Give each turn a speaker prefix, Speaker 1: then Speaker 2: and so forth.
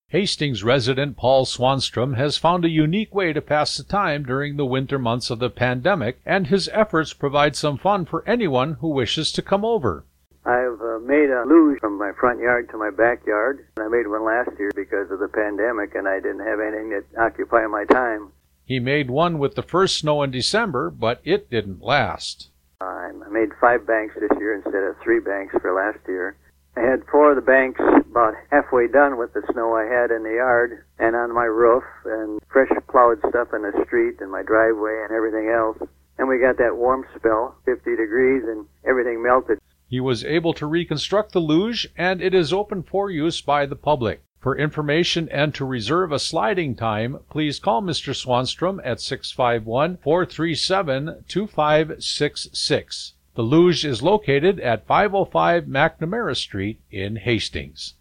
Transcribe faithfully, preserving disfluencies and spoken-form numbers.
Speaker 1: Hastings resident Paul Swanstrom has found a unique way to pass the time during the winter months of the pandemic, and his efforts provide some fun for anyone who wishes to come over.
Speaker 2: I've uh, made a luge from my front yard to my backyard. I made one last year because of the pandemic, and I didn't have anything to occupy my time.
Speaker 1: He made one with the first snow in December, but it didn't last.
Speaker 2: Uh, I made five banks this year instead of three banks for last year. I had four of the banks about halfway done with the snow I had in the yard and on my roof and fresh plowed stuff in the street and my driveway and everything else. And we got that warm spell, fifty degrees, and everything melted.
Speaker 1: He was able to reconstruct the luge, and it is open for use by the public. For information and to reserve a sliding time, please call Mister Swanstrom at six five one, four three seven, two five six six. The luge is located at five oh five McNamara Street in Hastings.